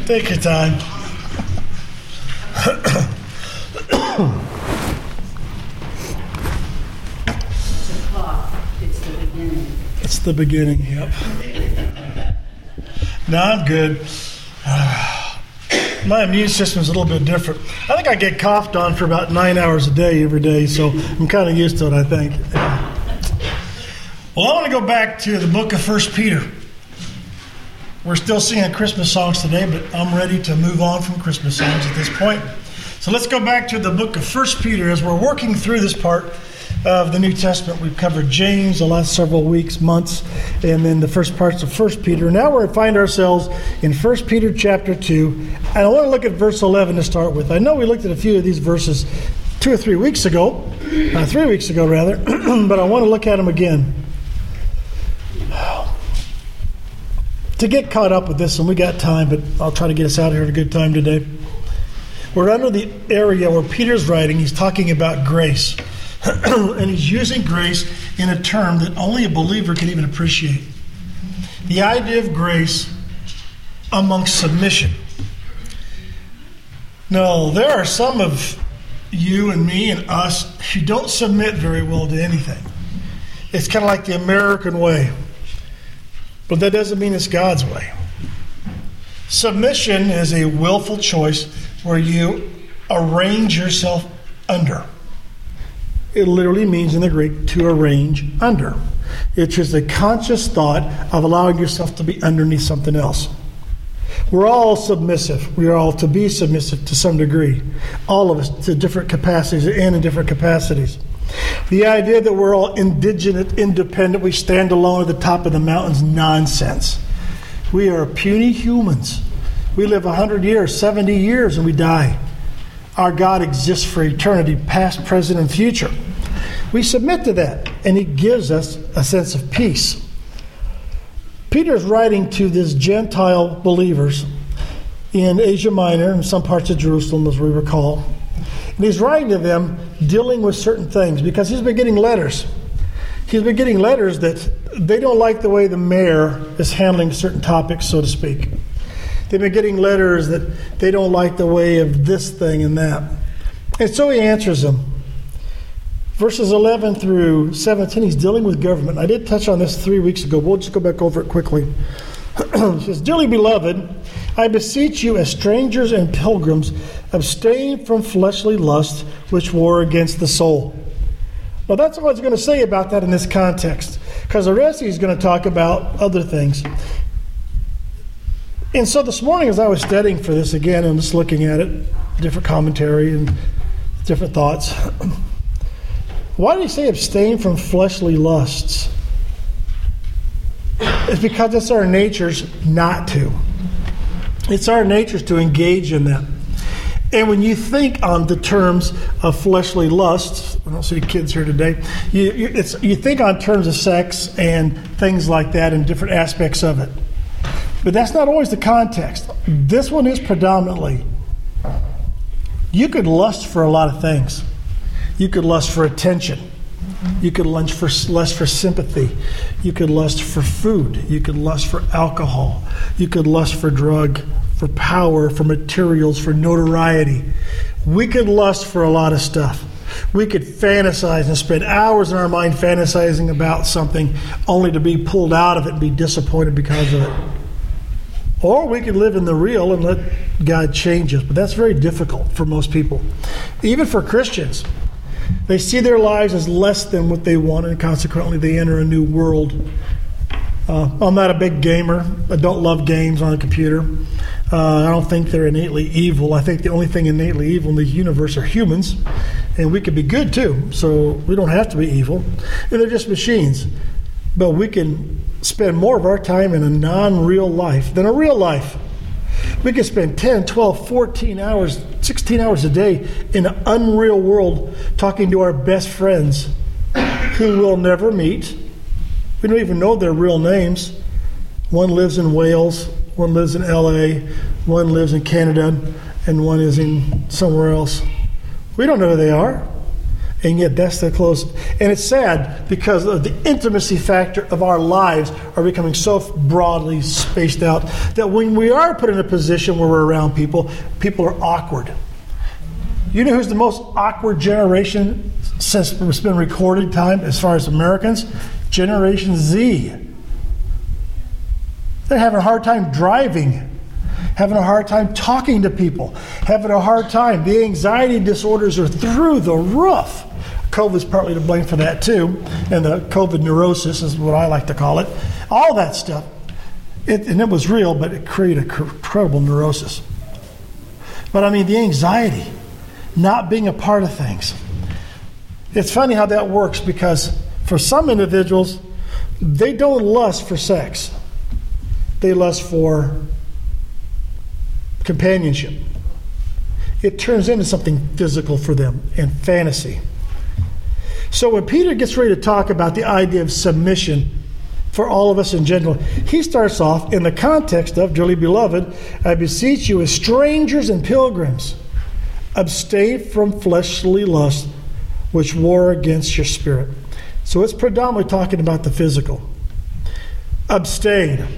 Take your time. It's the beginning. It's the beginning, yep. No, I'm good. My immune system's a little bit different. I think I get coughed on for about 9 hours a day every day, so I'm kind of used to it, I think. Well, I want to go back to the book of 1 Peter. We're still singing Christmas songs today, but I'm ready to move on from Christmas songs at this point. So let's go back to the book of 1 Peter as we're working through this part of the New Testament. We've covered James the last several weeks, months, and then the first parts of 1 Peter. Now we find ourselves in 1 Peter chapter 2, and I want to look at verse 11 to start with. I know we looked at a few of these verses 2 or 3 weeks ago, 3 weeks ago rather, but I want to look at them again. To get caught up with this, and we got time, but I'll try to get us out of here at a good time today. We're under the area where Peter's writing. He's talking about grace. And he's using grace in a term that only a believer can even appreciate. The idea of grace amongst submission. Now, there are some of you and me and us who don't submit very well to anything. It's kind of like the American way. But that doesn't mean it's God's way. Submission is a willful choice where you arrange yourself under. It literally means in the Greek to arrange under. It's just a conscious thought of allowing yourself to be underneath something else. We're all submissive. We are all to be submissive to some degree. All of us to different capacities and in different capacities. The idea that we're all indigenous, independent, we stand alone at the top of the mountains, nonsense. We are puny humans. We live 100 years, 70 years, and we die. Our God exists for eternity, past, present, and future. We submit to that, and He gives us a sense of peace. Peter's writing to these Gentile believers in Asia Minor and some parts of Jerusalem, as we recall. And he's writing to them dealing with certain things because he's been getting letters. He's been getting letters that they don't like the way the mayor is handling certain topics, so to speak. They've been getting letters that they don't like the way of this thing and that. And so he answers them. Verses 11 through 17, he's dealing with government. I did touch on this 3 weeks ago. We'll just go back over it quickly. He says, "Dearly beloved, I beseech you as strangers and pilgrims, abstain from fleshly lusts which war against the soul." Well, that's all he's going to say about that in this context, because the rest he's going to talk about other things. And so this morning as I was studying for this again and just looking at it, different commentary and different thoughts, why did he say abstain from fleshly lusts? It's because it's our natures not to. It's our natures to engage in them. And when you think on the terms of fleshly lusts, I don't see kids here today, you think on terms of sex and things like that and different aspects of it. But that's not always the context. This one is predominantly. You could lust for a lot of things. You could lust for attention. You could lust for sympathy. You could lust for food. You could lust for alcohol. You could lust for drug, for power, for materials, for notoriety. We could lust for a lot of stuff. We could fantasize and spend hours in our mind fantasizing about something only to be pulled out of it and be disappointed because of it. Or we could live in the real and let God change us. But that's very difficult for most people. Even for Christians. They see their lives as less than what they want, and consequently they enter a new world. I'm not a big gamer. I don't love games on a computer. I don't think they're innately evil. I think the only thing innately evil in the universe are humans, and we could be good too, so we don't have to be evil. And they're just machines. But we can spend more of our time in a non-real life than a real life. We can spend 10, 12, 14 hours, 16 hours a day in an unreal world talking to our best friends who we'll never meet. We don't even know their real names. One lives in Wales, one lives in LA, one lives in Canada, and one is in somewhere else. We don't know who they are. And yet that's the closest. And it's sad because of the intimacy factor of our lives are becoming so broadly spaced out that when we are put in a position where we're around people, people are awkward. You know who's the most awkward generation since it's been recorded time as far as Americans? Generation Z. They're having a hard time driving, having a hard time talking to people, having a hard time. The anxiety disorders are through the roof. COVID's partly to blame for that too, and the COVID neurosis is what I like to call it. All that stuff. And it was real, but it created incredible neurosis. But I mean, the anxiety, not being a part of things. It's funny how that works because for some individuals, they don't lust for sex. They lust for companionship. It turns into something physical for them and fantasy. So when Peter gets ready to talk about the idea of submission for all of us in general, he starts off in the context of, dearly beloved, I beseech you as strangers and pilgrims, abstain from fleshly lust which war against your spirit. So it's predominantly talking about the physical. Abstain.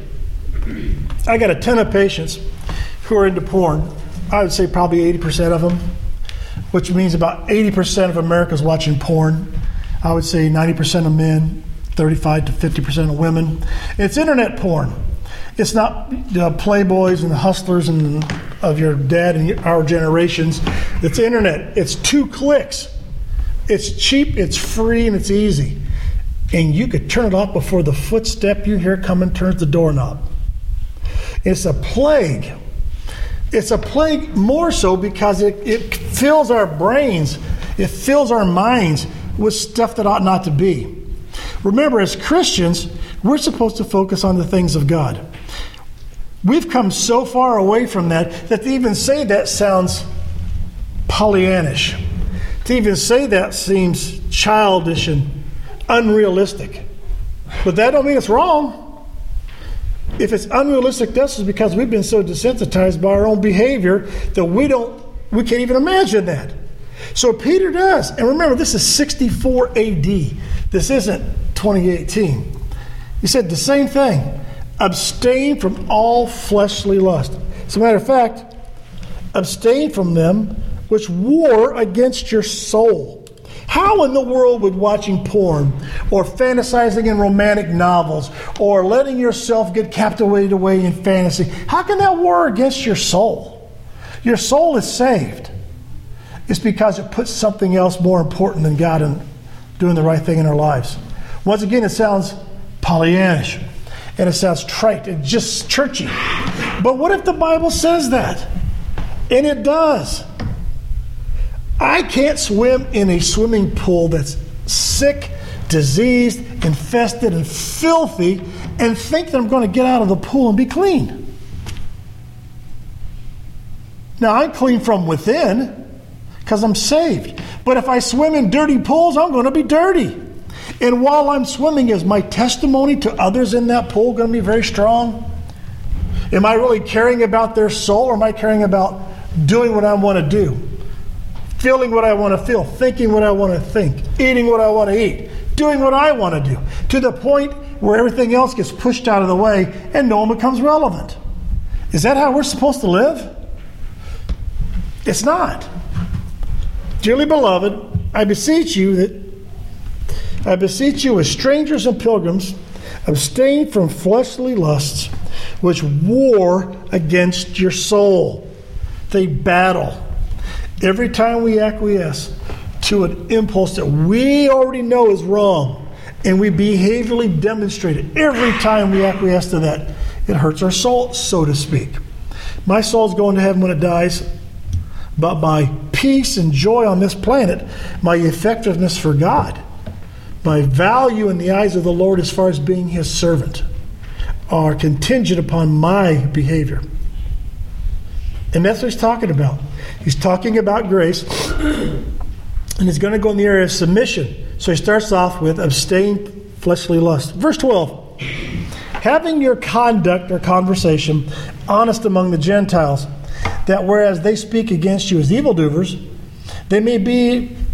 I got a ton of patients who are into porn. I would say probably 80% of them, which means about 80% of America's watching porn. I would say 90% of men, 35 to 50% of women. It's internet porn. It's not the Playboys and the hustlers and of your dad and our generations. It's internet. It's 2 clicks. It's cheap, it's free, and it's easy. And you could turn it off before the footstep you hear coming turns the doorknob. It's a plague. It's a plague more so because it fills our brains, it fills our minds with stuff that ought not to be. Remember, as Christians, we're supposed to focus on the things of God. We've come so far away from that to even say that sounds Pollyannish. To even say that seems childish and unrealistic. But that don't mean it's wrong. If it's unrealistic to us, it's because we've been so desensitized by our own behavior that we can't even imagine that. So Peter does. And remember, this is 64 AD. This isn't 2018. He said the same thing. Abstain from all fleshly lust. As a matter of fact, abstain from them which war against your soul. How in the world would watching porn or fantasizing in romantic novels or letting yourself get captivated away in fantasy, how can that war against your soul? Your soul is saved. It's because it puts something else more important than God and doing the right thing in our lives. Once again, it sounds Pollyannish and it sounds trite and just churchy. But what if the Bible says that? And it does. I can't swim in a swimming pool that's sick, diseased, infested, and filthy and think that I'm going to get out of the pool and be clean. Now, I'm clean from within because I'm saved. But if I swim in dirty pools, I'm going to be dirty. And while I'm swimming, is my testimony to others in that pool going to be very strong? Am I really caring about their soul, or am I caring about doing what I want to do? Feeling what I want to feel, thinking what I want to think, eating what I want to eat, doing what I want to do, to the point where everything else gets pushed out of the way and no one becomes relevant. Is that how we're supposed to live? It's not. Dearly beloved, I beseech you as strangers and pilgrims, abstain from fleshly lusts which war against your soul. They battle. Every time we acquiesce to an impulse that we already know is wrong, and we behaviorally demonstrate it, every time we acquiesce to that, it hurts our soul, so to speak. My soul's going to heaven when it dies, but my peace and joy on this planet, my effectiveness for God, my value in the eyes of the Lord as far as being His servant, are contingent upon my behavior. And that's what he's talking about. He's talking about grace, and he's going to go in the area of submission. So he starts off with abstain fleshly lust. Verse 12, having your conduct or conversation honest among the Gentiles, that whereas they speak against you as evildoers, they may be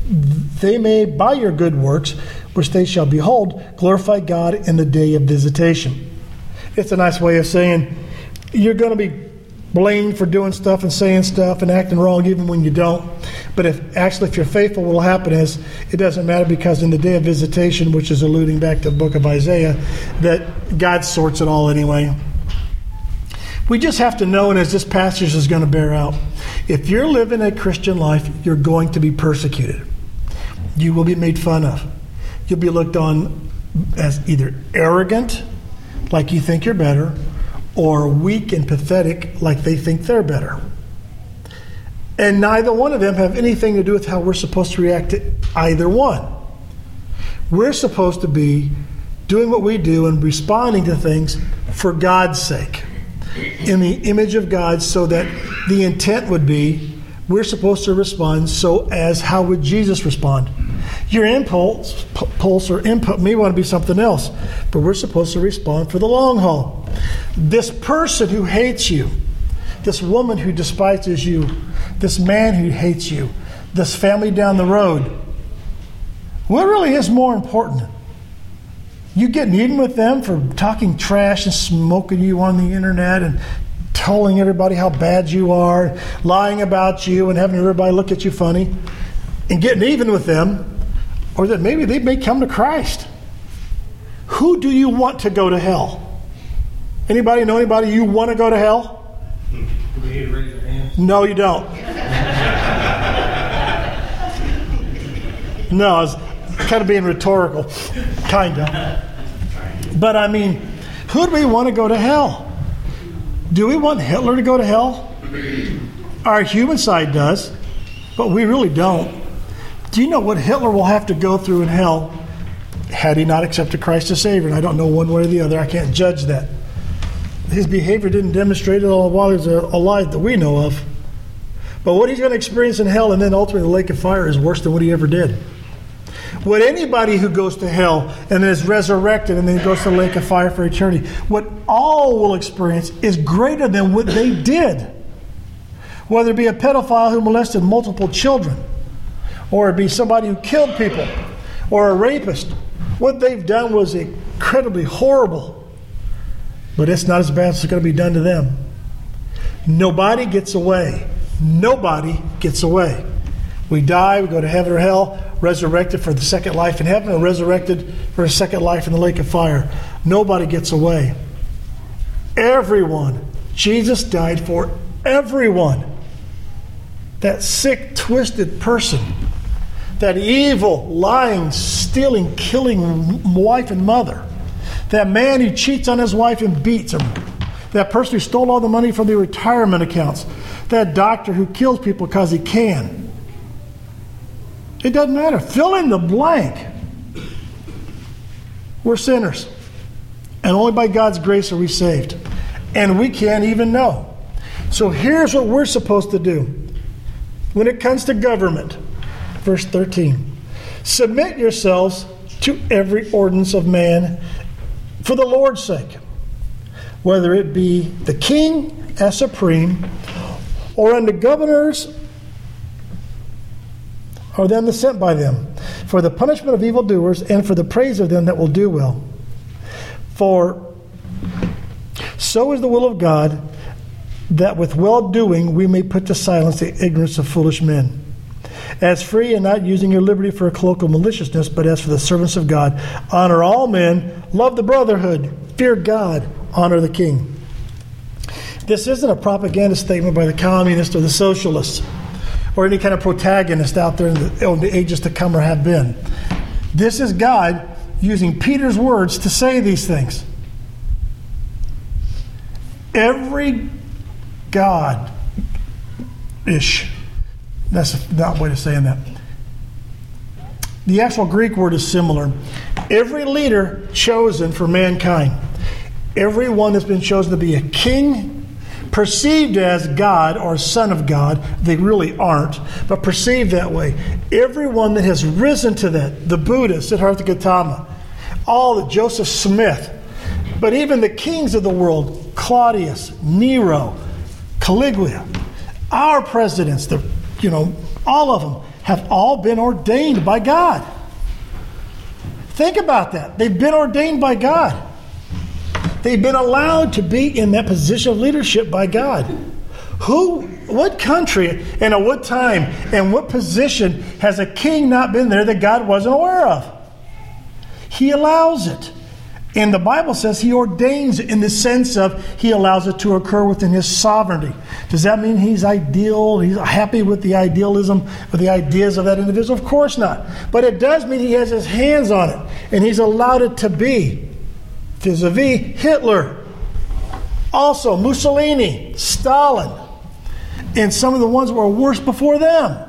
they may, by your good works, which they shall behold, glorify God in the day of visitation. It's a nice way of saying you're going to be blamed for doing stuff and saying stuff and acting wrong even when you don't. But if you're faithful, what will happen is it doesn't matter, because in the day of visitation, which is alluding back to the book of Isaiah, that God sorts it all anyway. We just have to know, and as this passage is going to bear out, if you're living a Christian life, you're going to be persecuted. You will be made fun of. You'll be looked on as either arrogant, like you think you're better, or weak and pathetic, like they think they're better. And neither one of them have anything to do with how we're supposed to react to either one. We're supposed to be doing what we do and responding to things for God's sake, in the image of God, so that the intent would be we're supposed to respond so as how would Jesus respond? Your pulse or input may want to be something else, but we're supposed to respond for the long haul. This person who hates you, this woman who despises you, this man who hates you, this family down the road, what really is more important? You getting even with them for talking trash and smoking you on the internet and telling everybody how bad you are, lying about you and having everybody look at you funny, and getting even with them, or that maybe they may come to Christ. Who do you want to go to hell? Anybody know anybody you want to go to hell? Do we need to raise your hand? No, you don't. No, I was kind of being rhetorical. Kind of. But I mean, who do we want to go to hell? Do we want Hitler to go to hell? Our human side does, but we really don't. Do you know what Hitler will have to go through in hell had he not accepted Christ as Savior? And I don't know one way or the other. I can't judge that. His behavior didn't demonstrate it all while he was alive that we know of. But what he's going to experience in hell and then ultimately the lake of fire is worse than what he ever did. What anybody who goes to hell and then is resurrected and then goes to the lake of fire for eternity, what all will experience is greater than what they did. Whether it be a pedophile who molested multiple children, or it be somebody who killed people, or a rapist. What they've done was incredibly horrible, but it's not as bad as it's going to be done to them. Nobody gets away. Nobody gets away. We die, we go to heaven or hell, resurrected for the second life in heaven, or resurrected for a second life in the lake of fire. Nobody gets away. Everyone. Jesus died for everyone. That sick, twisted person, that evil, lying, stealing, killing wife and mother, that man who cheats on his wife and beats him, that person who stole all the money from the retirement accounts, that doctor who kills people because he can. It doesn't matter. Fill in the blank. We're sinners. And only by God's grace are we saved. And we can't even know. So here's what we're supposed to do. When it comes to government, verse 13, submit yourselves to every ordinance of man for the Lord's sake, whether it be the king as supreme, or unto governors, or them that sent by them, for the punishment of evildoers, and for the praise of them that will do well. For so is the will of God, that with well-doing we may put to silence the ignorance of foolish men. As free and not using your liberty for a cloak of maliciousness, but as for the servants of God, honor all men, love the brotherhood, fear God, honor the king. This isn't a propaganda statement by the communists or the socialists or any kind of protagonist out there in the ages to come or have been. This is God using Peter's words to say these things. Every God-ish, that's not a way of saying that. The actual Greek word is similar. Every leader chosen for mankind, everyone that's been chosen to be a king, perceived as God or son of God, they really aren't, but perceived that way. Everyone that has risen to that, the Buddha, Siddhartha Gautama, all the Joseph Smith, but even the kings of the world, Claudius, Nero, Caligula, our presidents, all of them, have all been ordained by God. Think about that. They've been ordained by God. They've been allowed to be in that position of leadership by God. What country, and at what time, and what position has a king not been there that God wasn't aware of? He allows it. And the Bible says he ordains it in the sense of he allows it to occur within his sovereignty. Does that mean he's ideal? He's happy with the idealism or the ideas of that individual? Of course not. But it does mean he has his hands on it. And he's allowed it to be. Vis-a-vis Hitler. Also Mussolini, Stalin, and some of the ones that were worse before them.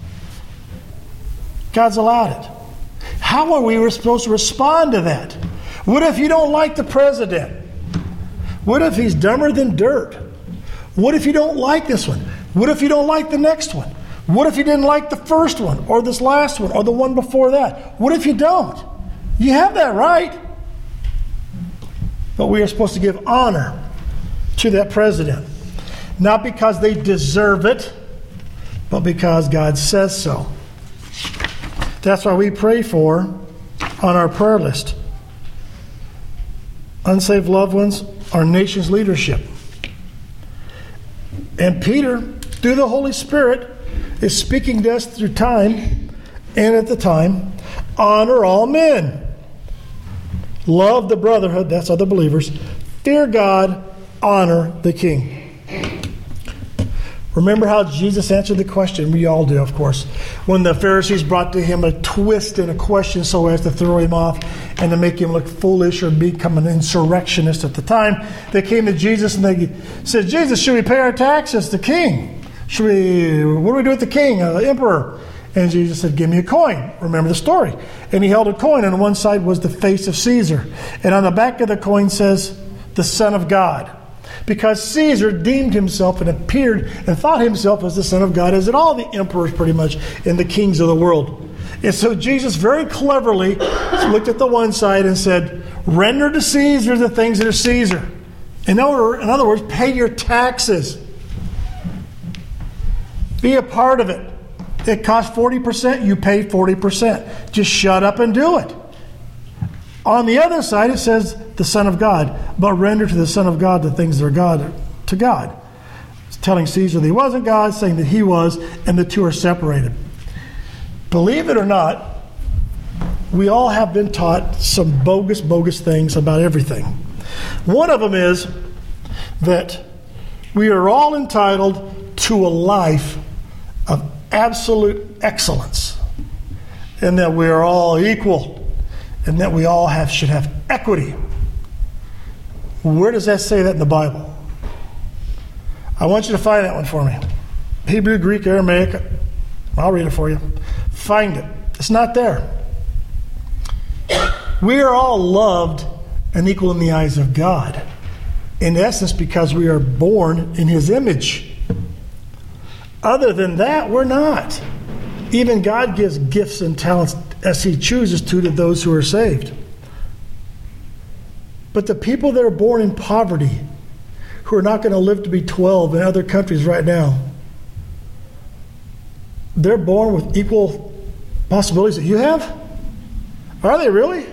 God's allowed it. How are we supposed to respond to that? What if you don't like the president? What if he's dumber than dirt? What if you don't like this one? What if you don't like the next one? What if you didn't like the first one or this last one or the one before that? What if you don't? You have that right. But we are supposed to give honor to that president. Not because they deserve it, but because God says so. That's why we pray for on our prayer list. Unsaved loved ones, our nation's leadership. And Peter, through the Holy Spirit, is speaking to us through time, and at the time, honor all men. Love the brotherhood, that's other believers. Fear God, honor the king. Remember how Jesus answered the question? We all do, of course. When the Pharisees brought to him a twist and a question so as to throw him off and to make him look foolish or become an insurrectionist at the time, they came to Jesus and they said, Jesus, should we pay our taxes to the king? What do we do with the king, the emperor? And Jesus said, give me a coin. Remember the story. And he held a coin, and on one side was the face of Caesar. And on the back of the coin says, the Son of God. Because Caesar deemed himself and appeared and thought himself as the Son of God, as did all the emperors pretty much and the kings of the world. And so Jesus very cleverly looked at the one side and said, render to Caesar the things that are Caesar. In other words, pay your taxes. Be a part of it. It costs 40%, you pay 40%. Just shut up and do it. On the other side, it says the Son of God, but render to the Son of God the things that are God to God. It's telling Caesar that he wasn't God, saying that he was, and the two are separated. Believe it or not, we all have been taught some bogus things about everything. One of them is that we are all entitled to a life of absolute excellence, and that we are all equal, and that we all should have equity. Where does that say that in the Bible? I want you to find that one for me. Hebrew, Greek, Aramaic. I'll read it for you. Find it. It's not there. We are all loved and equal in the eyes of God. In essence, because we are born in His image. Other than that, we're not. Even God gives gifts and talents as He chooses to those who are saved. But the people that are born in poverty, who are not going to live to be 12 in other countries right now, they're born with equal possibilities that you have? Are they really?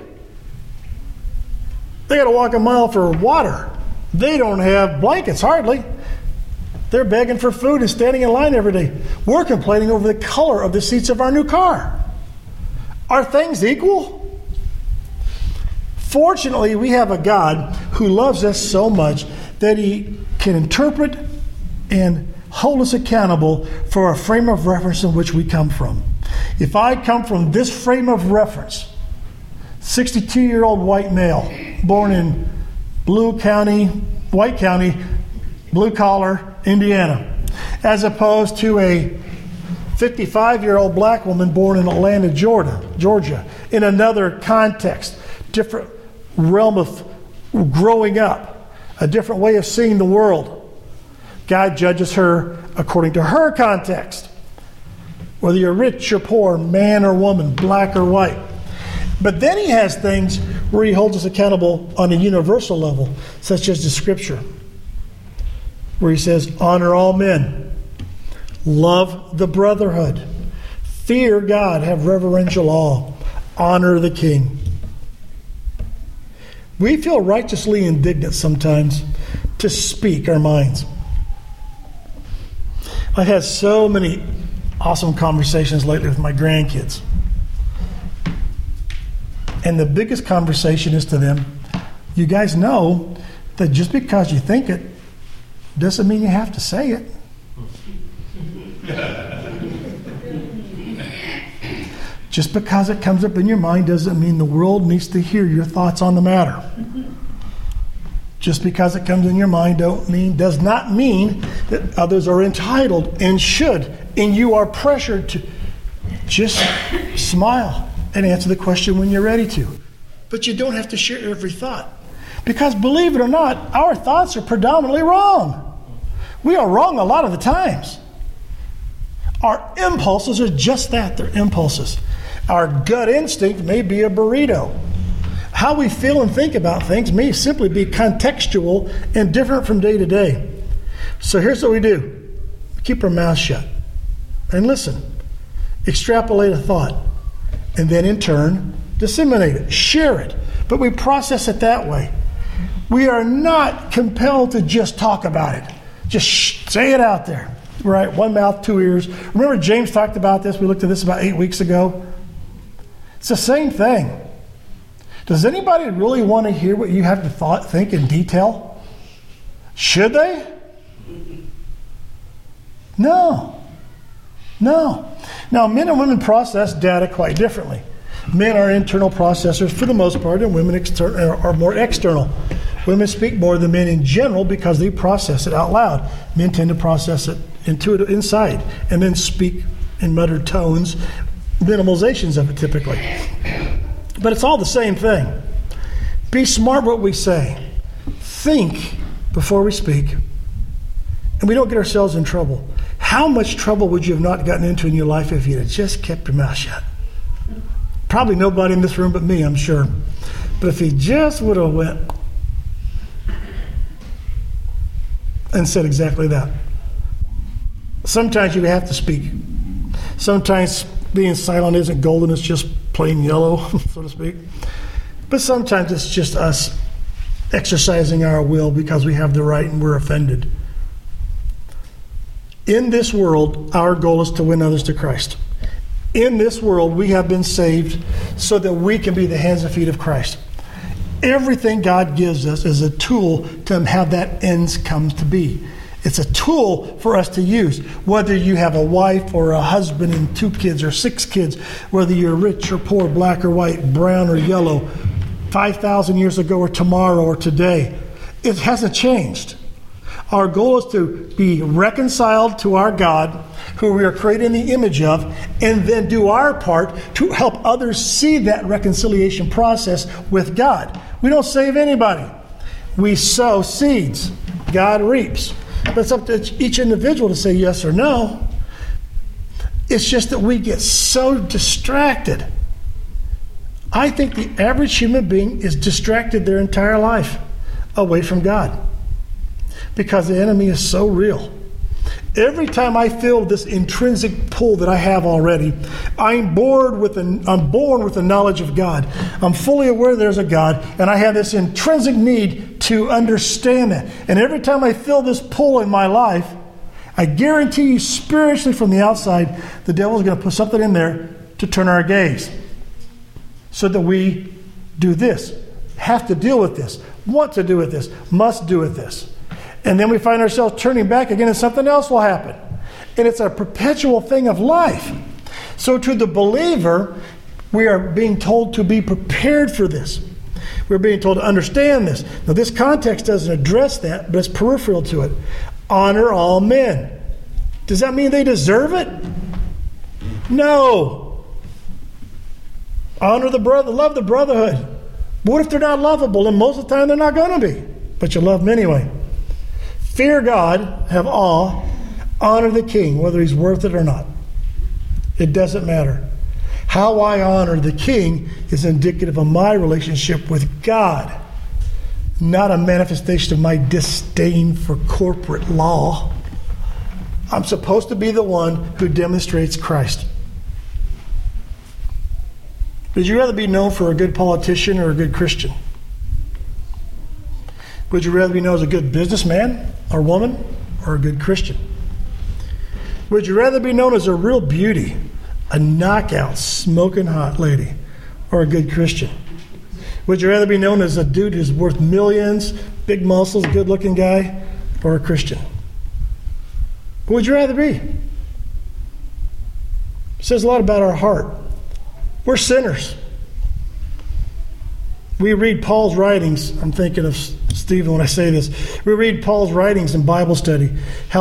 They got to walk a mile for water. They don't have blankets, hardly. They're begging for food and standing in line every day. We're complaining over the color of the seats of our new car. Are things equal? Fortunately, we have a God who loves us so much that He can interpret and hold us accountable for a frame of reference in which we come from. If I come from this frame of reference, 62-year-old white male, born in White County, blue collar, Indiana, as opposed to a 55-year-old black woman born in Atlanta, Georgia, in another context, different realm of growing up, a different way of seeing the world. God judges her according to her context, whether you're rich or poor, man or woman, black or white. But then He has things where He holds us accountable on a universal level, such as the Scripture, where He says, honor all men, love the brotherhood, Fear God, have reverential awe, honor the king. We feel righteously indignant sometimes to speak our minds. I had so many awesome conversations lately with my grandkids. And the biggest conversation is to them, you guys know that just because you think it doesn't mean you have to say it. Just because it comes up in your mind doesn't mean the world needs to hear your thoughts on the matter. Just because it comes in your mind does not mean that others are entitled and should, and you are pressured to just smile and answer the question when you're ready to. But you don't have to share every thought. Because believe it or not, our thoughts are predominantly wrong. We are wrong a lot of the times. Our impulses are just that, they're impulses. Our gut instinct may be a burrito. How we feel and think about things may simply be contextual and different from day to day. So here's what we do. Keep our mouths shut and listen. Extrapolate a thought and then in turn disseminate it, share it. But we process it that way. We are not compelled to just talk about it. Just say it out there. Right? One mouth, two ears. Remember James talked about this? We looked at this about 8 weeks ago. It's the same thing. Does anybody really want to hear what you have to think in detail? Should they? No. Now, men and women process data quite differently. Men are internal processors for the most part, and women are more external. Women speak more than men in general because they process it out loud. Men tend to process it inside and then speak in muttered tones, minimalizations of it typically. But it's all the same thing. Be smart what we say. Think before we speak. And we don't get ourselves in trouble. How much trouble would you have not gotten into in your life if you had just kept your mouth shut? Probably nobody in this room but me, I'm sure. But if he just would have went and said exactly that. Sometimes you have to speak. Sometimes being silent isn't golden, it's just plain yellow, so to speak. But sometimes it's just us exercising our will because we have the right and we're offended. In this world, our goal is to win others to Christ. In this world, we have been saved so that we can be the hands and feet of Christ. Everything God gives us is a tool to have that ends come to be. It's a tool for us to use. Whether you have a wife or a husband and 2 kids or 6 kids, whether you're rich or poor, black or white, brown or yellow, 5,000 years ago or tomorrow or today, it hasn't changed. Our goal is to be reconciled to our God, who we are created in the image of, and then do our part to help others see that reconciliation process with God. We don't save anybody. We sow seeds. God reaps. But it's up to each individual to say yes or no. It's just that we get so distracted. I think the average human being is distracted their entire life away from God because the enemy is so real. Every time I feel this intrinsic pull that I have already, I'm born with the knowledge of God. I'm fully aware there's a God, and I have this intrinsic need to understand that. And every time I feel this pull in my life, I guarantee you spiritually from the outside, the devil's going to put something in there to turn our gaze so that we do this, have to deal with this, want to do with this, must do with this. And then we find ourselves turning back again and something else will happen. And it's a perpetual thing of life. So to the believer, we are being told to be prepared for this. We're being told to understand this. Now this context doesn't address that, but it's peripheral to it. Honor all men. Does that mean they deserve it? No. Honor the brother, love the brotherhood. What if they're not lovable? And most of the time they're not going to be. But you love them anyway. Fear God, have awe, honor the king, whether he's worth it or not. It doesn't matter. How I honor the king is indicative of my relationship with God, not a manifestation of my disdain for corporate law. I'm supposed to be the one who demonstrates Christ. Would you rather be known for a good politician or a good Christian? Would you rather be known as a good businessman or woman or a good Christian? Would you rather be known as a real beauty, a knockout, smoking hot lady, or a good Christian? Would you rather be known as a dude who's worth millions, big muscles, good-looking guy, or a Christian? What would you rather be? It says a lot about our heart. We're sinners. We read Paul's writings. I'm thinking of Stephen when I say this. We read Paul's writings in Bible study,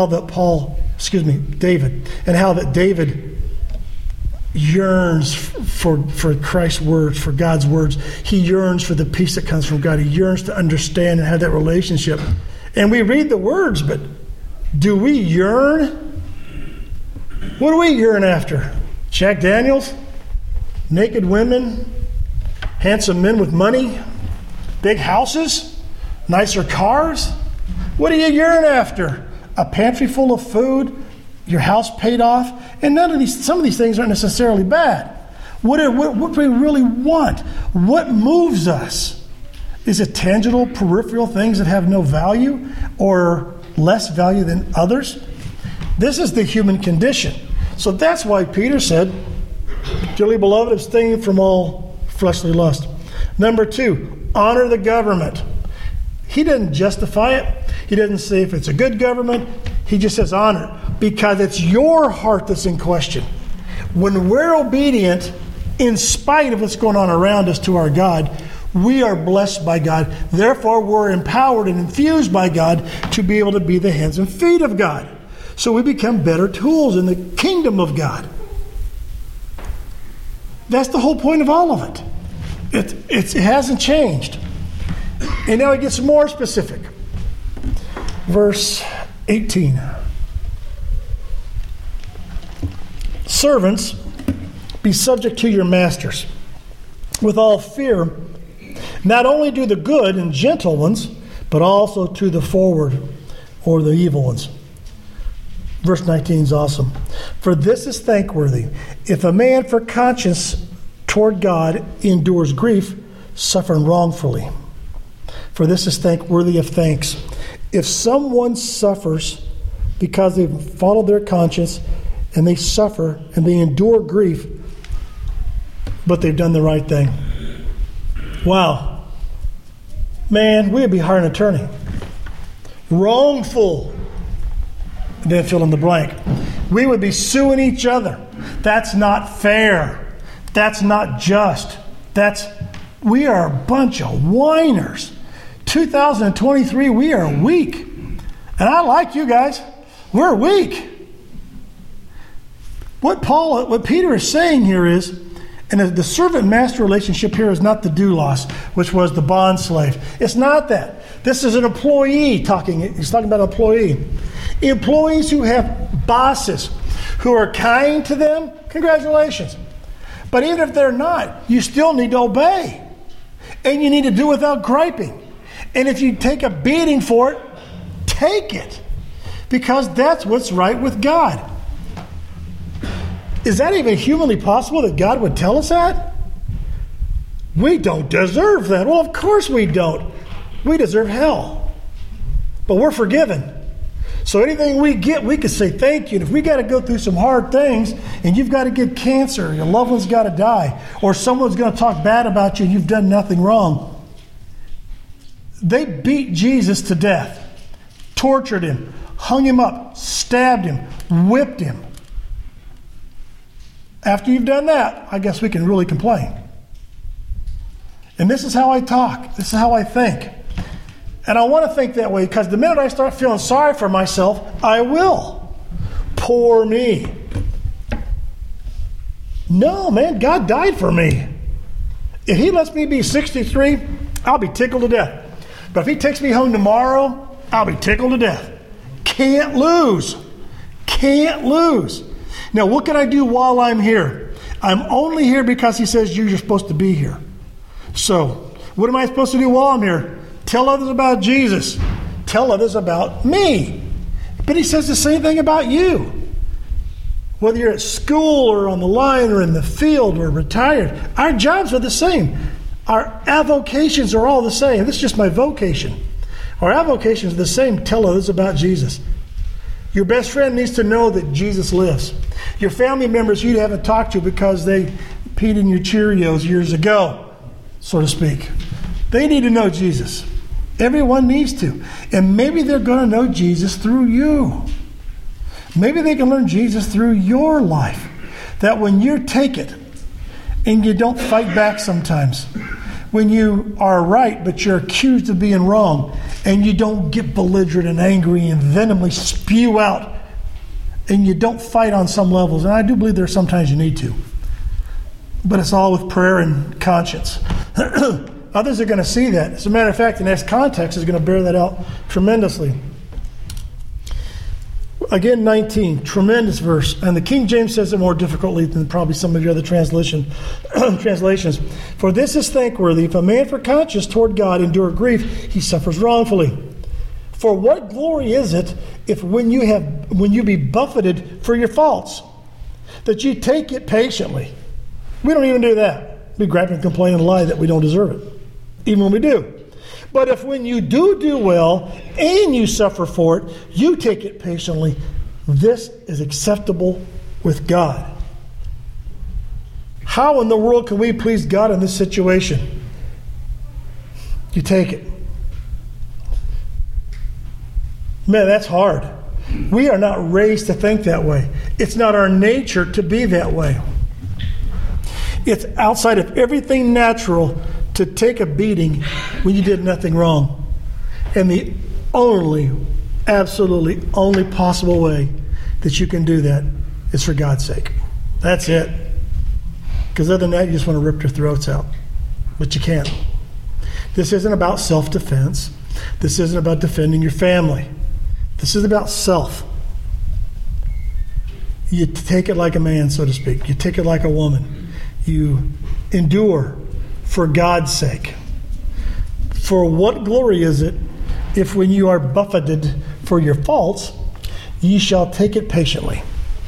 David, and how that David yearns for Christ's words, for God's words. He yearns for the peace that comes from God. He yearns to understand and have that relationship. And we read the words, but do we yearn? What do we yearn after? Jack Daniels? Naked women? Handsome men with money? Big houses? Nicer cars? What do you yearn after? A pantry full of food? Your house paid off? And some of these things aren't necessarily bad. What do we really want? What moves us? Is it tangible, peripheral things that have no value or less value than others? This is the human condition. So that's why Peter said, dearly beloved, abstain from all fleshly lust. Number 2, honor the government. He doesn't justify it. He doesn't say if it's a good government. He just says honor it, because it's your heart that's in question. When we're obedient, in spite of what's going on around us to our God, we are blessed by God. Therefore, we're empowered and infused by God to be able to be the hands and feet of God. So we become better tools in the kingdom of God. That's the whole point of all of it. It hasn't changed. And now it gets more specific. Verse 18. Servants, be subject to your masters with all fear, not only to the good and gentle ones, but also to the forward or the evil ones. Verse 19 is awesome. For this is thankworthy, if a man for conscience toward God endures grief, suffering wrongfully. For this is thankworthy of thanks. If someone suffers because they've followed their conscience, and they suffer and they endure grief, but they've done the right thing. Wow. Man, we'd be hiring an attorney. Wrongful. Then fill in the blank. We would be suing each other. That's not fair. That's not just. We are a bunch of whiners. 2023, we are weak. And I like you guys. We're weak. What Peter is saying here is, and the servant-master relationship here is not the doulos, which was the bond slave. It's not that. This is an employee talking. He's talking about an employee. Employees who have bosses who are kind to them, congratulations. But even if they're not, you still need to obey. And you need to do it without griping. And if you take a beating for it, take it. Because that's what's right with God. Is that even humanly possible that God would tell us that? We don't deserve that. Well, of course we don't. We deserve hell. But we're forgiven. So anything we get, we can say thank you. And if we got to go through some hard things, and you've got to get cancer, your loved one's got to die, or someone's going to talk bad about you and you've done nothing wrong. They beat Jesus to death, tortured him, hung him up, stabbed him, whipped him. After you've done that, I guess we can really complain. And this is how I talk. This is how I think. And I want to think that way because the minute I start feeling sorry for myself, I will. Poor me. No, man, God died for me. If he lets me be 63, I'll be tickled to death. But if he takes me home tomorrow, I'll be tickled to death. Can't lose. Can't lose. Now, what can I do while I'm here? I'm only here because he says you're supposed to be here. So, what am I supposed to do while I'm here? Tell others about Jesus. Tell others about me. But he says the same thing about you. Whether you're at school or on the line or in the field or retired, our jobs are the same. Our avocations are all the same. This is just my vocation. Our avocations are the same. Tell others about Jesus. Your best friend needs to know that Jesus lives. Your family members you haven't talked to because they peed in your Cheerios years ago, so to speak. They need to know Jesus. Everyone needs to. And maybe they're going to know Jesus through you. Maybe they can learn Jesus through your life. That when you take it and you don't fight back sometimes, when you are right but you're accused of being wrong, and you don't get belligerent and angry and venomly spew out, and you don't fight on some levels, and I do believe there are sometimes you need to, but it's all with prayer and conscience. Others are going to see that. As a matter of fact, the next context is going to bear that out tremendously. Again, 19, tremendous verse. And the King James says it more difficultly than probably some of your other translations. For this is thankworthy, if a man for conscience toward God endure grief, he suffers wrongfully. For what glory is it if when you be buffeted for your faults, that you take it patiently? We don't even do that. We gripe and complain and lie that we don't deserve it, even when we do. But if when you do well and you suffer for it, you take it patiently, this is acceptable with God. How in the world can we please God in this situation? You take it. Man, that's hard. We are not raised to think that way. It's not our nature to be that way. It's outside of everything natural to take a beating when you did nothing wrong. And the absolutely only possible way that you can do that is for God's sake. That's it. Because other than that, you just want to rip your throats out. But you can't. This isn't about self-defense. This isn't about defending your family. This is about self. You take it like a man, so to speak. You take it like a woman. You endure for God's sake. For what glory is it if when you are buffeted for your faults, ye shall take it patiently?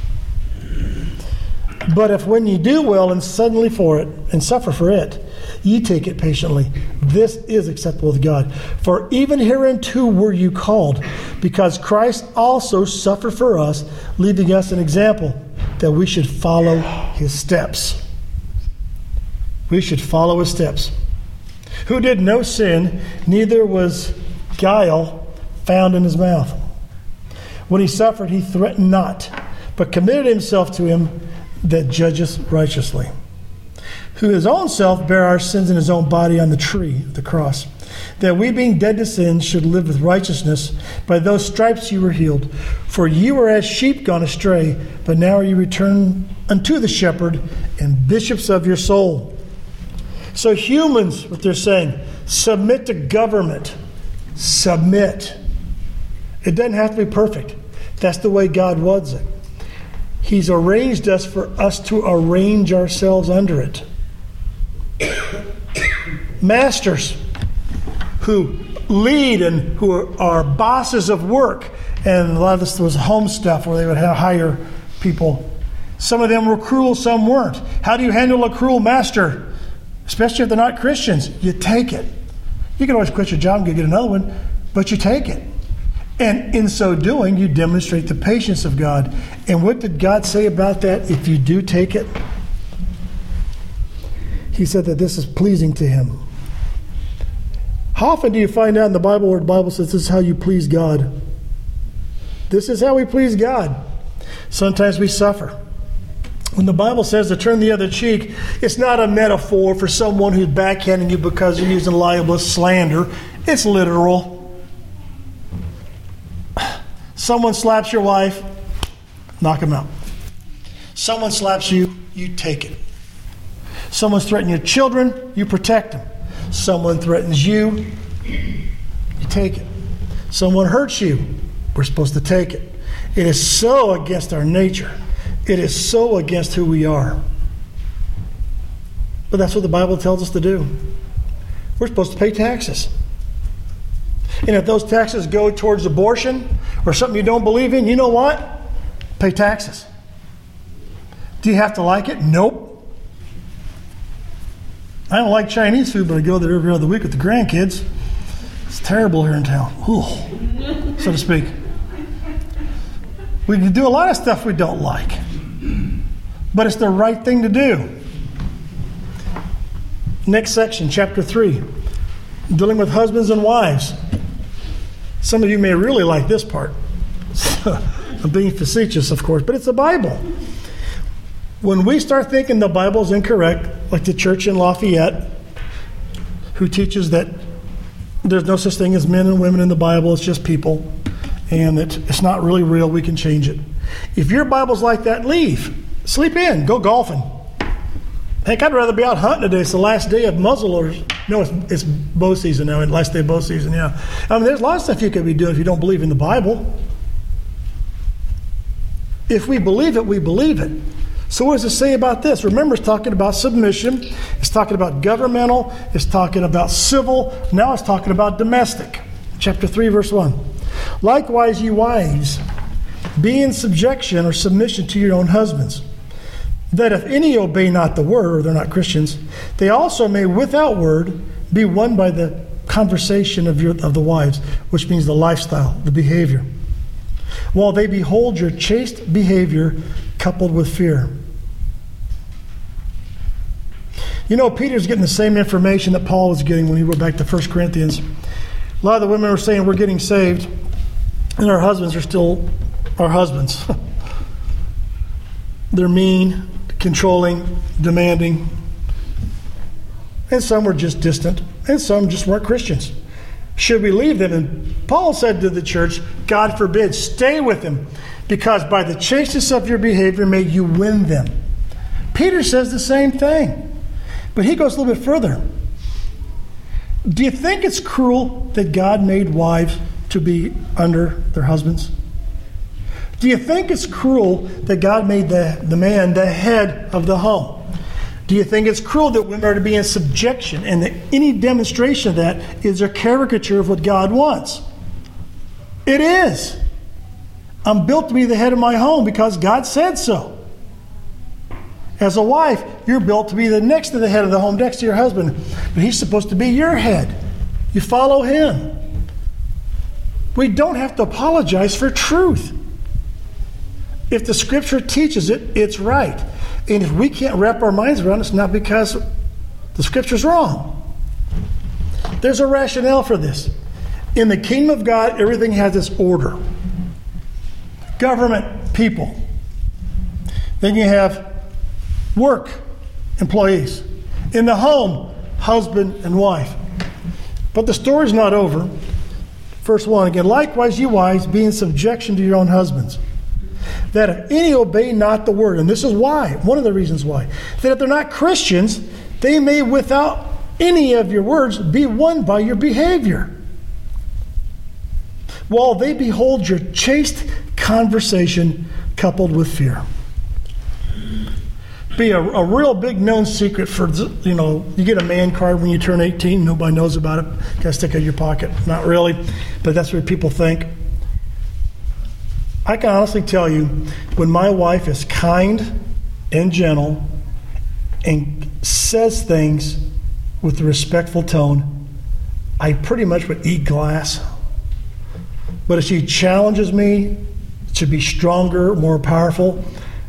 But if when ye do well and suddenly for it, and suffer for it, ye take it patiently, this is acceptable with God. For even hereunto were you called, because Christ also suffered for us, leaving us an example, that we should follow his steps. We should follow his steps. Who did no sin, neither was guile found in his mouth. When he suffered, he threatened not, but committed himself to him that judgeth righteously, who his own self bare our sins in his own body on the tree, the cross, that we being dead to sins should live with righteousness. By those stripes you were healed. For ye were as sheep gone astray, but now are ye returned unto the shepherd and bishops of your soul. So humans, what they're saying, submit to government. Submit. It doesn't have to be perfect. That's the way God wants it. He's arranged us for us to arrange ourselves under it. Masters who lead and who are bosses of work, and a lot of this was home stuff where they would hire people. Some of them were cruel, some weren't. How do you handle a cruel master? Especially if they're not Christians. You take it. You can always quit your job and get another one, but you take it. And in so doing, you demonstrate the patience of God. And what did God say about that if you do take it? He said that this is pleasing to him. How often do you find out in the Bible where the Bible says this is how you please God? This is how we please God. Sometimes we suffer. When the Bible says to turn the other cheek, it's not a metaphor for someone who's backhanding you because you're using libelous slander. It's literal. Someone slaps your wife, knock him out. Someone slaps you, you take it. Someone's threatening your children, you protect them. Someone threatens you, you take it. Someone hurts you, we're supposed to take it. It is so against our nature. It is so against who we are. But that's what the Bible tells us to do. We're supposed to pay taxes. And if those taxes go towards abortion or something you don't believe in, you know what? Pay taxes. Do you have to like it? Nope. I don't like Chinese food, but I go there every other week with the grandkids. It's terrible here in town, so to speak. We can do a lot of stuff we don't like, but it's the right thing to do. Next section, chapter 3, dealing with husbands and wives. Some of you may really like this part. I'm being facetious, of course, but it's the Bible. When we start thinking the Bible's incorrect, like the church in Lafayette, who teaches that there's no such thing as men and women in the Bible, it's just people, and that it's not really real, we can change it. If your Bible's like that, leave. Sleep in. Go golfing. Heck, I'd rather be out hunting today. It's the last day of muzzleloaders. No, it's bow season now, and last day of bow season, yeah. I mean, there's a lot of stuff you could be doing if you don't believe in the Bible. If we believe it, we believe it. So what does it say about this? Remember, it's talking about submission. It's talking about governmental. It's talking about civil. Now it's talking about domestic. Chapter 3, verse 1. Likewise, ye wives, be in subjection or submission to your own husbands, that if any obey not the word, or they're not Christians, they also may without word be won by the conversation of the wives, which means the lifestyle, the behavior, while they behold your chaste behavior coupled with fear. You know, Peter's getting the same information that Paul was getting when he went back to 1 Corinthians. A lot of the women were saying we're getting saved, and our husbands are still our husbands. They're mean, controlling, demanding. And some were just distant, and some just weren't Christians. Should we leave them? And Paul said to the church, God forbid, stay with them, because by the chasteness of your behavior may you win them. Peter says the same thing, but he goes a little bit further. Do you think it's cruel that God made wives to be under their husbands? Do you think it's cruel that God made the man the head of the home? Do you think it's cruel that women are to be in subjection, and that any demonstration of that is a caricature of what God wants? It is. I'm built to be the head of my home because God said so. As a wife, you're built to be the next to the head of the home, next to your husband, but he's supposed to be your head. You follow him. We don't have to apologize for truth. If the Scripture teaches it, it's right. And if we can't wrap our minds around it, it's not because the Scripture's wrong. There's a rationale for this. In the kingdom of God, everything has its order. Government, people. Then you have work, employees. In the home, husband and wife. But the story's not over. Verse 1 again, likewise, ye wives, be in subjection to your own husbands, that if any obey not the word, and this is why, one of the reasons why, that if they're not Christians, they may without any of your words be won by your behavior, while they behold your chaste conversation coupled with fear. Be a real big known secret for, you get a man card when you turn 18, nobody knows about it, got to stick it in your pocket. Not really, but that's what people think. I can honestly tell you, when my wife is kind and gentle and says things with a respectful tone, I pretty much would eat glass. But if she challenges me to be stronger, more powerful,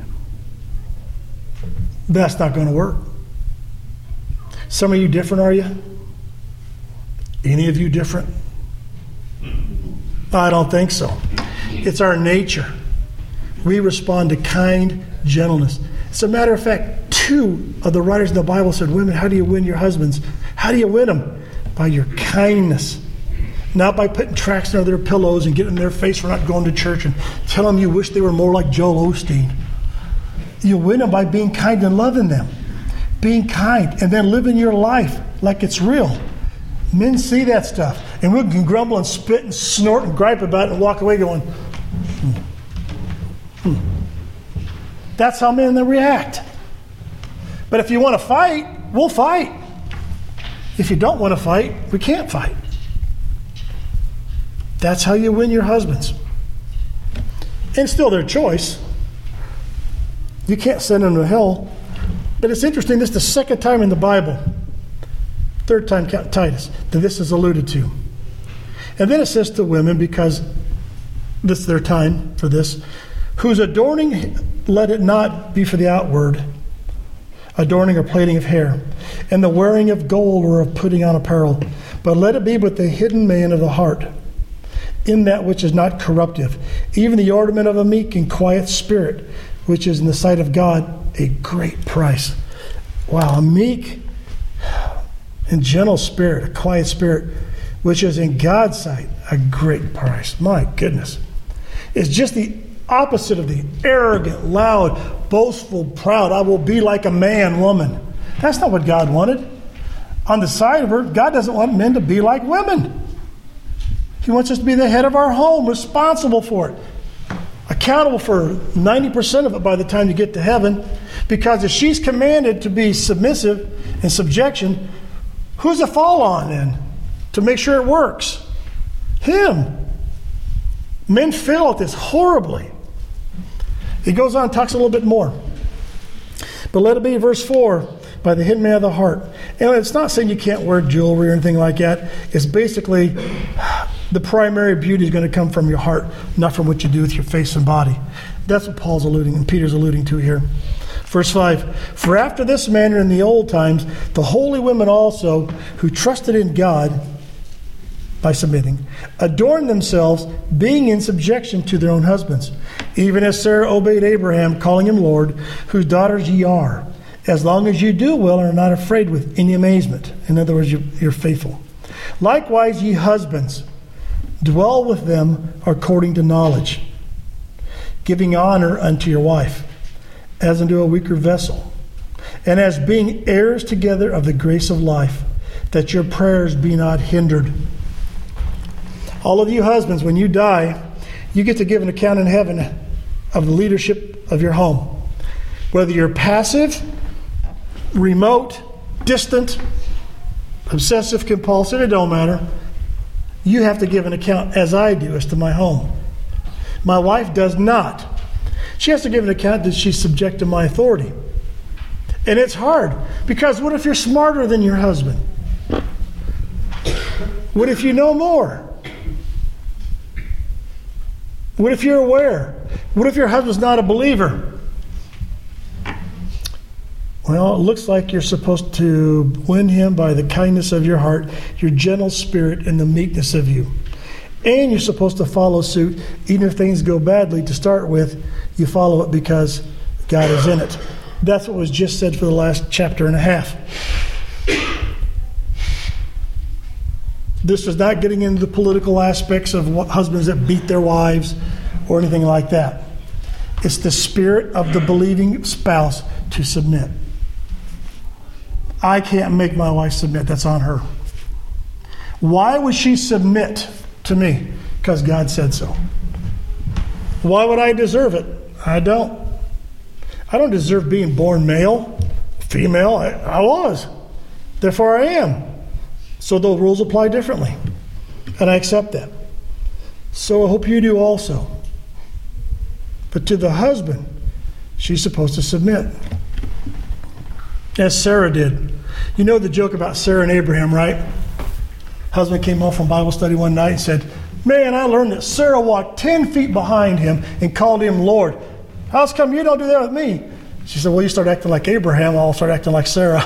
that's not going to work. Some of you different, are you? Any of you different? I don't think so. It's our nature. We respond to kind gentleness. As a matter of fact, 2 of the writers in the Bible said, women, how do you win your husbands? How do you win them? By your kindness. Not by putting tracts under their pillows and getting in their face for not going to church and tell them you wish they were more like Joel Osteen. You win them by being kind and loving them. Being kind and then living your life like it's real. Men see that stuff. And we can grumble and spit and snort and gripe about it and walk away going, That's how men then react. But if you want to fight, we'll fight. If you don't want to fight, we can't fight. That's how you win your husbands. And it's still their choice. You can't send them to hell. But it's interesting, this is the second time in the Bible, third time count Titus, that this is alluded to. And then it says to women, because this is their time for this, whose adorning, let it not be for the outward, adorning or plaiting of hair, and the wearing of gold or of putting on apparel, but let it be with the hidden man of the heart, in that which is not corruptive, even the ornament of a meek and quiet spirit, which is in the sight of God a great price. Wow, a meek and gentle spirit, a quiet spirit, which is in God's sight a great price. My goodness. It's just the opposite of the arrogant, loud, boastful, proud, I will be like a man, woman. That's not what God wanted. On the side of her, God doesn't want men to be like women. He wants us to be the head of our home, responsible for it, accountable for 90% of it by the time you get to heaven. Because if she's commanded to be submissive and subjection, who's it fall on then to make sure it works? Him. Men fail at this horribly. He goes on and talks a little bit more. But let it be, verse 4, by the hidden man of the heart. And it's not saying you can't wear jewelry or anything like that. It's basically the primary beauty is going to come from your heart, not from what you do with your face and body. That's what Paul's alluding and Peter's alluding to here. Verse 5, for after this manner in the old times, the holy women also, who trusted in God by submitting, adorned themselves, being in subjection to their own husbands, even as Sarah obeyed Abraham, calling him Lord, whose daughters ye are, as long as you do well and are not afraid with any amazement. In other words, you're faithful. Likewise, ye husbands, dwell with them according to knowledge, giving honor unto your wife, as unto a weaker vessel, and as being heirs together of the grace of life, that your prayers be not hindered. All of you husbands, when you die, you get to give an account in heaven of the leadership of your home. Whether you're passive, remote, distant, obsessive, compulsive, it don't matter. You have to give an account, as I do, as to my home. My wife does not. She has to give an account that she's subject to my authority. And it's hard, because what if you're smarter than your husband? What if you know more? What if you're aware? What if your husband's not a believer? Well, it looks like you're supposed to win him by the kindness of your heart, your gentle spirit, and the meekness of you. And you're supposed to follow suit, even if things go badly to start with, you follow it because God is in it. That's what was just said for the last chapter and a half. This is not getting into the political aspects of what husbands that beat their wives or anything like that. It's the spirit of the believing spouse to submit. I can't make my wife submit. That's on her. Why would she submit to me? Because God said so. Why would I deserve it? I don't. I don't deserve being born male, female. I was. Therefore I am. So the rules apply differently. And I accept that. So I hope you do also. But to the husband, she's supposed to submit. As Sarah did. You know the joke about Sarah and Abraham, right? Husband came home from Bible study one night and said, man, I learned that Sarah walked 10 feet behind him and called him Lord. How's come you don't do that with me? She said, well, you start acting like Abraham, I'll start acting like Sarah.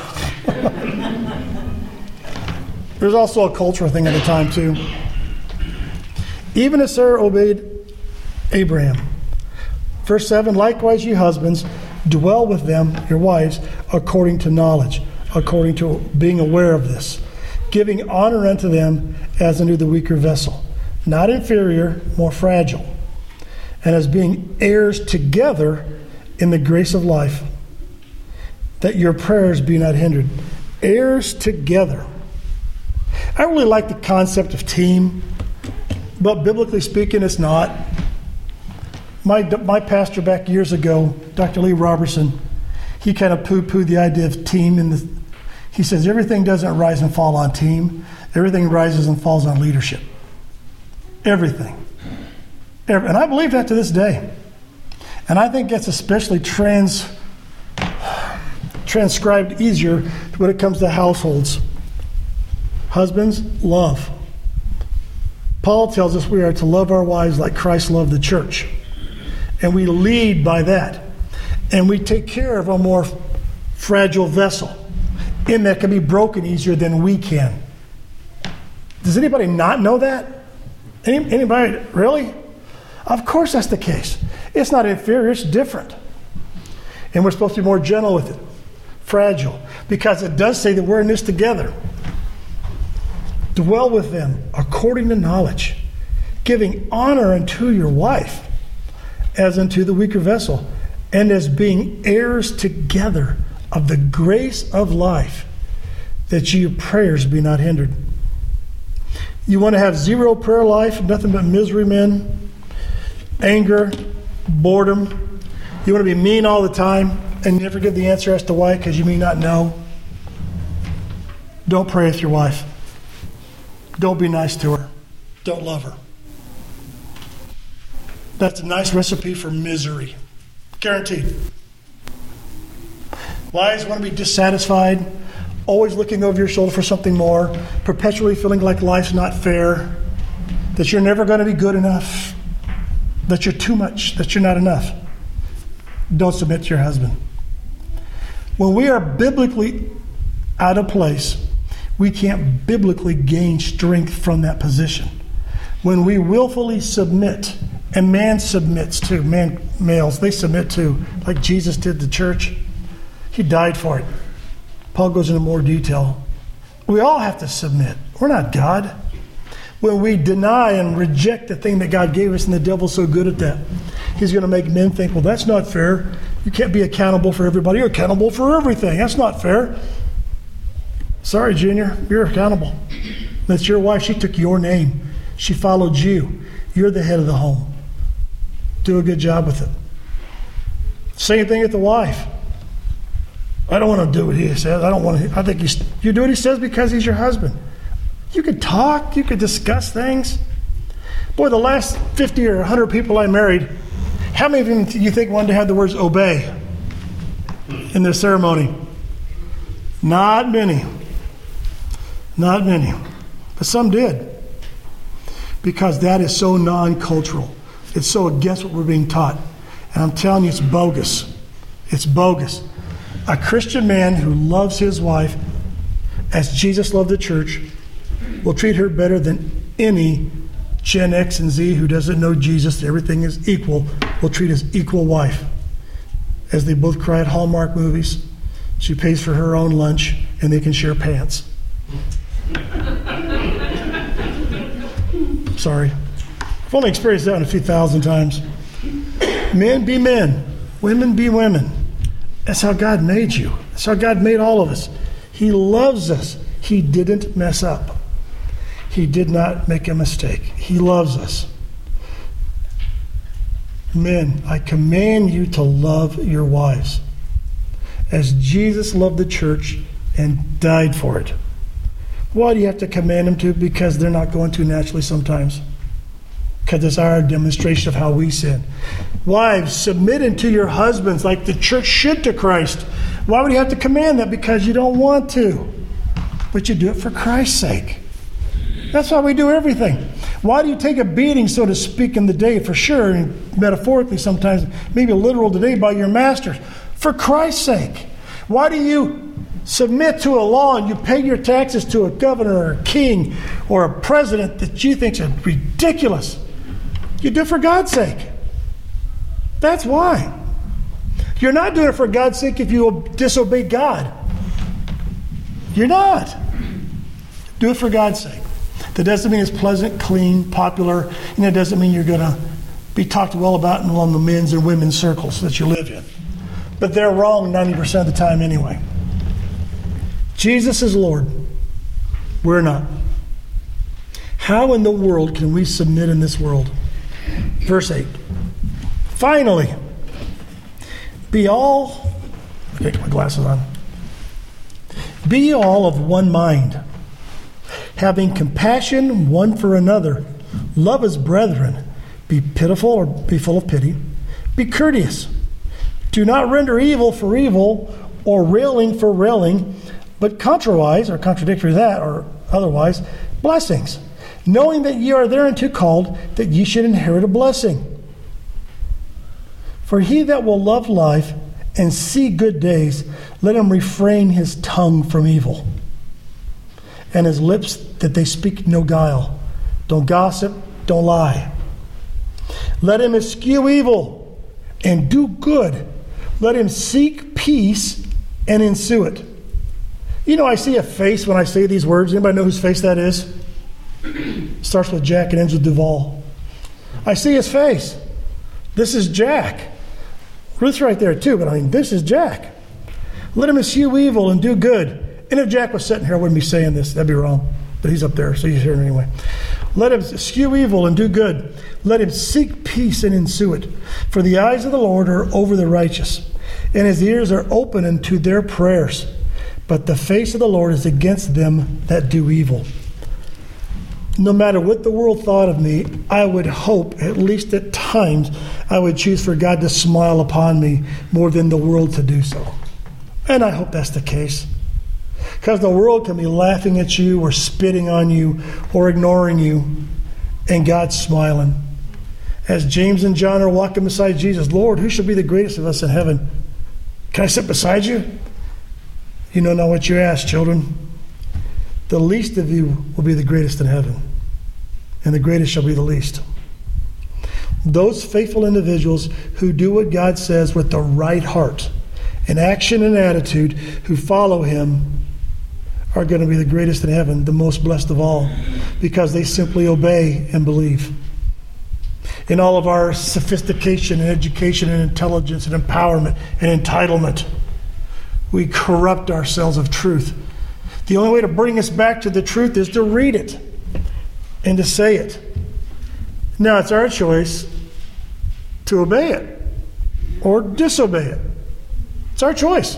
There's also a cultural thing at the time, too. Even as Sarah obeyed Abraham. Verse 7, likewise, ye husbands, dwell with them, your wives, according to knowledge, according to being aware of this, giving honor unto them as unto the weaker vessel, not inferior, more fragile, and as being heirs together in the grace of life, that your prayers be not hindered. Heirs together. I really like the concept of team, but biblically speaking, it's not. My pastor back years ago, Dr. Lee Robertson, he kind of poo-pooed the idea of team. He says everything doesn't rise and fall on team. Everything rises and falls on leadership. Everything. And I believe that to this day. And I think that's especially transcribed easier when it comes to households. Husbands, love. Paul tells us we are to love our wives like Christ loved the church. And we lead by that. And we take care of a more fragile vessel. And that can be broken easier than we can. Does anybody not know that? Anybody, really? Of course that's the case. It's not inferior, it's different. And we're supposed to be more gentle with it. Fragile. Because it does say that we're in this together. Dwell with them according to knowledge, giving honor unto your wife as unto the weaker vessel, and as being heirs together of the grace of life, that your prayers be not hindered. You want to have zero prayer life, nothing but misery, men, anger, boredom. You want to be mean all the time and never give the answer as to why, because you may not know. Don't pray with your wife. Don't be nice to her. Don't love her. That's a nice recipe for misery. Guaranteed. Wives want to be dissatisfied, always looking over your shoulder for something more, perpetually feeling like life's not fair, that you're never going to be good enough, that you're too much, that you're not enough. Don't submit to your husband. When we are biblically out of place, we can't biblically gain strength from that position. When we willfully submit, and man submits too, males, they submit too, like Jesus did the church. He died for it. Paul goes into more detail. We all have to submit. We're not God. When we deny and reject the thing that God gave us, and the devil's so good at that, he's going to make men think, well, that's not fair. You can't be accountable for everybody. You're accountable for everything. That's not fair. Sorry, Junior, you're accountable. That's your wife. She took your name. She followed you. You're the head of the home. Do a good job with it. Same thing with the wife. I don't want to do what he says. I think you do what he says because he's your husband. You could talk. You could discuss things. Boy, the last 50 or 100 people I married, how many of them do you think wanted to have the words obey in their ceremony? Not many. Not many. But some did. Because that is so non-cultural. It's so against what we're being taught. And I'm telling you, it's bogus. It's bogus. A Christian man who loves his wife as Jesus loved the church will treat her better than any Gen X and Z who doesn't know Jesus, everything is equal, will treat his equal wife. As they both cry at Hallmark movies, she pays for her own lunch, and they can share pants. Sorry. I've only experienced that a few thousand times. Men be men. Women be women. That's how God made you. That's how God made all of us. He loves us. He didn't mess up. He did not make a mistake. He loves us. Men, I command you to love your wives as Jesus loved the church and died for it. Why do you have to command them to? Because they're not going to naturally sometimes. Because it's our demonstration of how we sin. Wives, submit unto your husbands like the church should to Christ. Why would you have to command that? Because you don't want to. But you do it for Christ's sake. That's why we do everything. Why do you take a beating, so to speak, in the day? For sure, and metaphorically sometimes, maybe literal today, by your masters. For Christ's sake. Why do you submit to a law and you pay your taxes to a governor or a king or a president that you think is ridiculous? You do it for God's sake. That's why. You're not doing it for God's sake if you disobey God. You're not. Do it for God's sake. That doesn't mean it's pleasant, clean, popular, and it doesn't mean you're going to be talked well about in all the men's and women's circles that you live in. But they're wrong 90% of the time anyway. Jesus is Lord. We're not. How in the world can we submit in this world? Verse 8. Finally, be all... Okay, get my glasses on. Be all of one mind, having compassion one for another. Love as brethren. Be pitiful or be full of pity. Be courteous. Do not render evil for evil or railing for railing, but contrariwise, or contradictory to that, or otherwise, blessings, knowing that ye are thereunto called, that ye should inherit a blessing. For he that will love life and see good days, let him refrain his tongue from evil, and his lips that they speak no guile. Don't gossip, don't lie. Let him eschew evil and do good. Let him seek peace and ensue it. You know, I see a face when I say these words. Anybody know whose face that is? Starts with Jack and ends with Duval. I see his face. This is Jack. Ruth's right there too, but I mean, this is Jack. Let him eschew evil and do good. And if Jack was sitting here, I wouldn't be saying this. That'd be wrong. But he's up there, so he's here anyway. Let him eschew evil and do good. Let him seek peace and ensue it. For the eyes of the Lord are over the righteous, and his ears are open unto their prayers. But the face of the Lord is against them that do evil. No matter what the world thought of me, I would hope, at least at times, I would choose for God to smile upon me more than the world to do so. And I hope that's the case. Because the world can be laughing at you or spitting on you or ignoring you, and God's smiling. As James and John are walking beside Jesus, Lord, who shall be the greatest of us in heaven? Can I sit beside you? You know not what you ask, children. The least of you will be the greatest in heaven, and the greatest shall be the least. Those faithful individuals who do what God says with the right heart, in action and attitude, who follow him, are going to be the greatest in heaven, the most blessed of all, because they simply obey and believe. In all of our sophistication and education and intelligence and empowerment and entitlement, we corrupt ourselves of truth. The only way to bring us back to the truth is to read it and to say it. Now it's our choice to obey it or disobey it. It's our choice.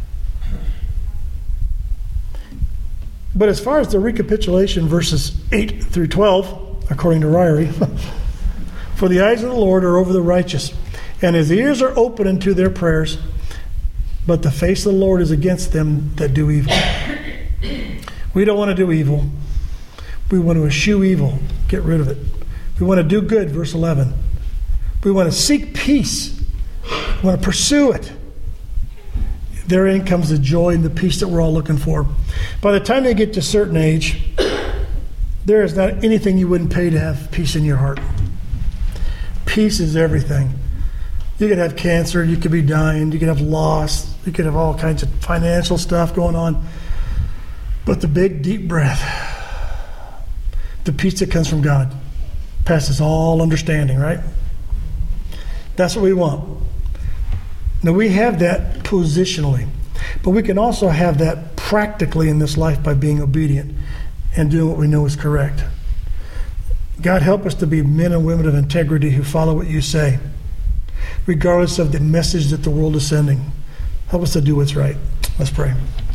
But as far as the recapitulation, verses 8 through 12, according to Ryrie, for the eyes of the Lord are over the righteous, and his ears are open unto their prayers, but the face of the Lord is against them that do evil. We don't want to do evil. We want to eschew evil. Get rid of it. We want to do good, verse 11. We want to seek peace. We want to pursue it. Therein comes the joy and the peace that we're all looking for. By the time they get to a certain age, there is not anything you wouldn't pay to have peace in your heart. Peace is everything. You could have cancer, you could be dying, you could have loss, you could have all kinds of financial stuff going on. But the big, deep breath, the peace that comes from God, passes all understanding, right? That's what we want. Now, we have that positionally, but we can also have that practically in this life by being obedient and doing what we know is correct. God, help us to be men and women of integrity who follow what you say, regardless of the message that the world is sending. Help us to do what's right. Let's pray.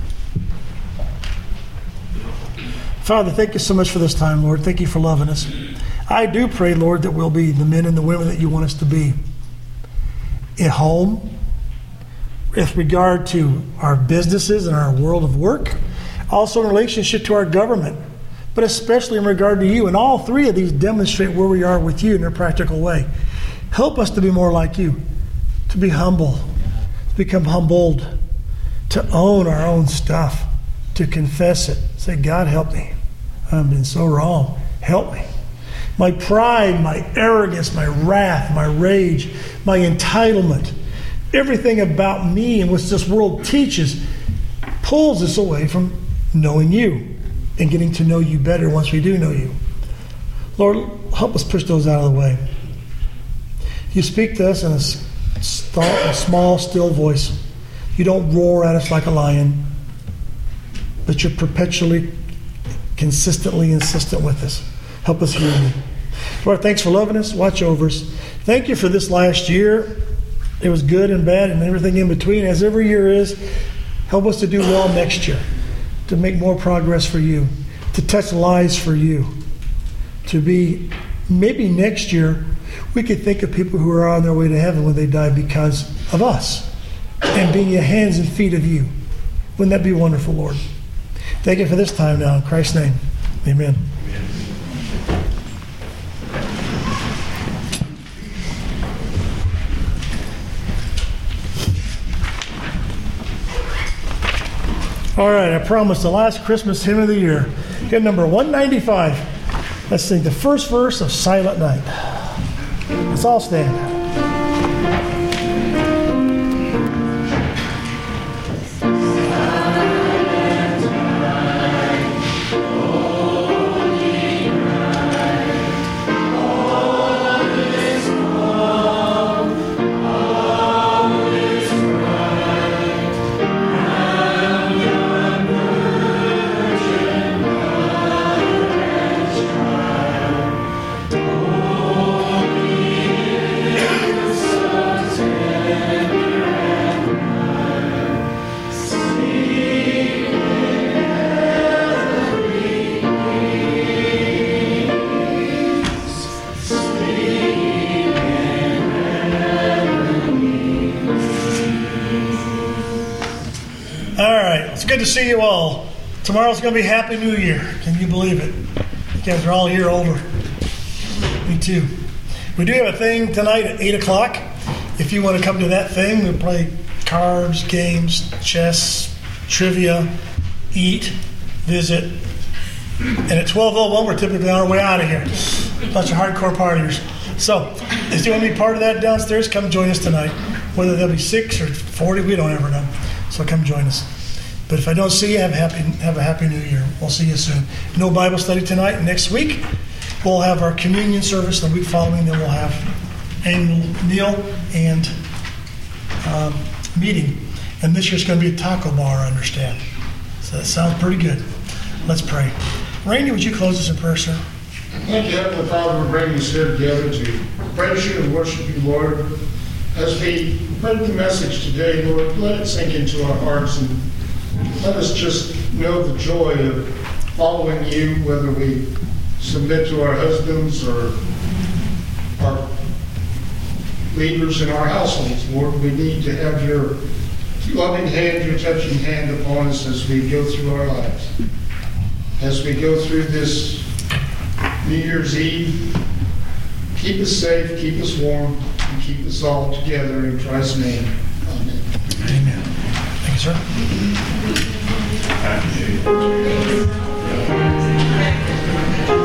Father, thank you so much for this time, Lord. Thank you for loving us. I do pray, Lord, that we'll be the men and the women that you want us to be. At home, with regard to our businesses and our world of work, also in relationship to our government, but especially in regard to you. And all three of these demonstrate where we are with you in a practical way. Help us to be more like you, to be humble, to become humbled, to own our own stuff, to confess it. Say, God, help me. I've been so wrong. Help me. My pride, my arrogance, my wrath, my rage, my entitlement, everything about me and what this world teaches pulls us away from knowing you and getting to know you better once we do know you. Lord, help us push those out of the way. You speak to us in a small, still voice. You don't roar at us like a lion, but you're perpetually, consistently insistent with us. Help us hear you. Lord, thanks for loving us. Watch over us. Thank you for this last year. It was good and bad and everything in between, as every year is. Help us to do well next year, to make more progress for you, to touch lives for you, to be maybe next year we could think of people who are on their way to heaven when they die because of us and being the hands and feet of you. Wouldn't that be wonderful, Lord? Thank you for this time now. In Christ's name, amen. All right, I promised the last Christmas hymn of the year. Hymn number 195. Let's sing the first verse of Silent Night. Let's all stand. Good to see you all. Tomorrow's going to be Happy New Year. Can you believe it? You guys are all a year older. Me too. We do have a thing tonight at 8 o'clock. If you want to come to that thing, we'll play cards, games, chess, trivia, eat, visit. And at 12:01, we're typically on our way out of here. A bunch of hardcore partiers. So, if you want to be part of that downstairs, come join us tonight. Whether there'll be 6 or 40, we don't ever know. So come join us. But if I don't see you, have a happy New Year. We'll see you soon. No Bible study tonight. Next week, we'll have our communion service. The week following, then we'll have annual meal and meeting. And this year's going to be a taco bar, I understand. So that sounds pretty good. Let's pray. Randy, would you close us in prayer, sir? Thank you, Heavenly Father, for bringing us here together to praise you and worship you, Lord. As we heard the message today, Lord, let it sink into our hearts and let us just know the joy of following you, whether we submit to our husbands or our leaders in our households. Lord, we need to have your loving hand, your touching hand upon us as we go through our lives. As we go through this New Year's Eve, keep us safe, keep us warm, and keep us all together in Christ's name. Amen. Amen. Thank you, sir.